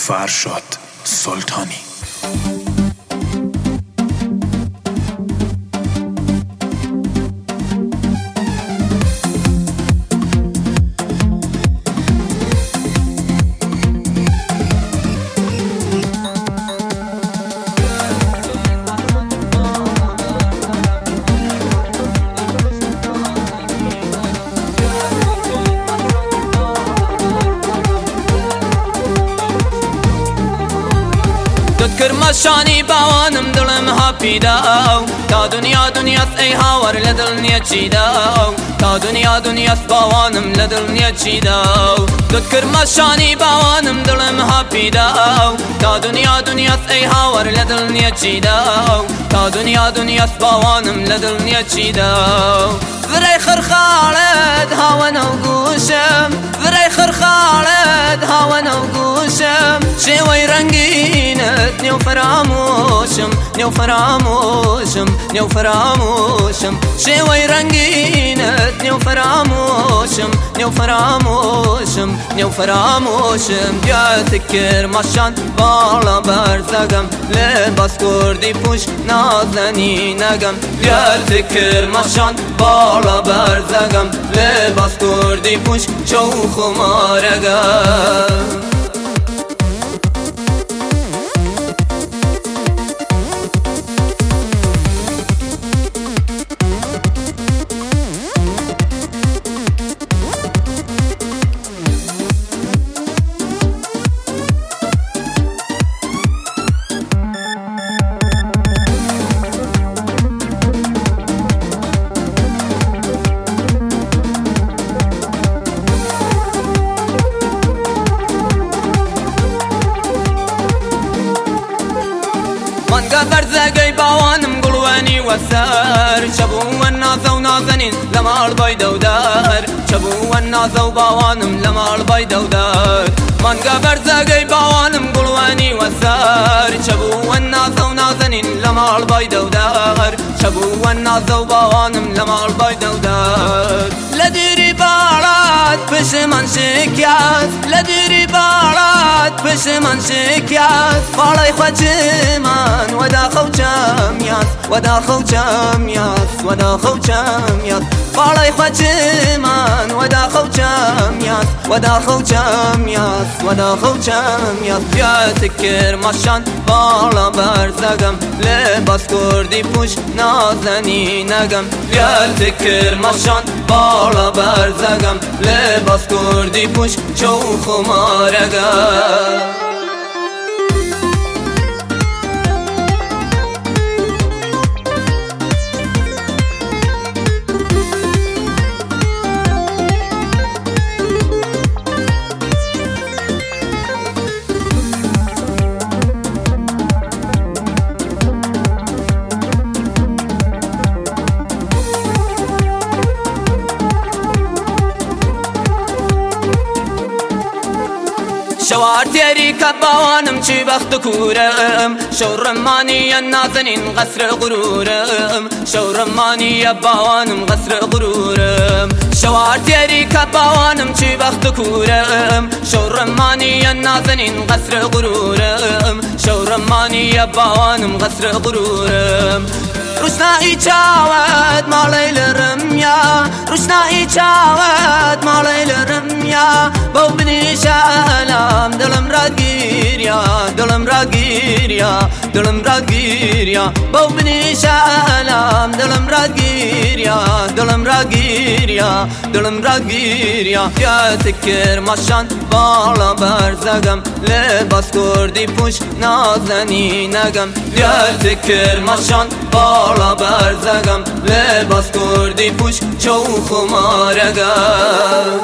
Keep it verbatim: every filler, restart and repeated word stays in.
فرشاد سلطانی. کرماشانی باوانم دلم ها پیداو تا دنیا دنیاست ای هاور لدل نیا چیداو تا دنیا دنیاست باوانم لدل نیا چیداو دود کرماشانی باوانم دلم ها پیداو تا دنیا دنیاست ای هاور لدل نیا چیداو تا دنیا دنیاست باوانم لدل نیا چیداو ذرای خرخالد هاون و گوشم ذرای خرخالد هاون و گوشم شوی رنگینت نیو فراموشم نیو فراموشم نیو فراموشم شوی رنگینت نیو فراموشم نیو فراموشم نیو فراموشم بیات کرماشان بالا برزگم لباس کردی پوش نازنی نگم بیات کرماشان بالا برزگم لباس کردی پوش چو خمارگم برزقي باوانم قلواني وسار شبو والناس ونازنين لما البيض ودار شبو والناس وباوانم لما البيض ودار مانقا برزقي باوانم قلواني وسار شبو والناس ونازنين لما البيض ودار شبو والناس وباوانم لما البيض ودار لديري بارات پشمان شکیاز لدیری بارات پشمان شکیاز بالای خوچمان ودا خوچم یاز ودا خوچم یاز ودا خوچم یاز بالای خوچمان ودا خوچم یاز ودا خوچم یاز ودا خوچم یاز بیات کرماشان بالا برزگم لباس کردی پوش نازنی نگم بیات کرماشان بالا برزگم لباس کردی پوش چو خمارگم شوار تيري كبوانم چی بخت کورم شورمانی النازنين غسر غرورم شورمانی باوانم غسر غرورم شوار تيري كبوانم چی بخت کورم شورمانی النازنين غسر غرورم شورمانی باوانم غسر غرورم روشنایی چاوت مالی لرم یا روشنایی چاوت مالی لرم یا بو بنیش علم دلم را گیر یا دلم را گیر یا دلم را گیر یا بو بنیش علم دلم را گیر یا دلم را گیر یا دلم را گیر یا بیات کرماشان بالا برزگم لباس کردی پوش نازنی نگم بیات کرماشان بالا برزگم لباس کردی پوش چو خمارگم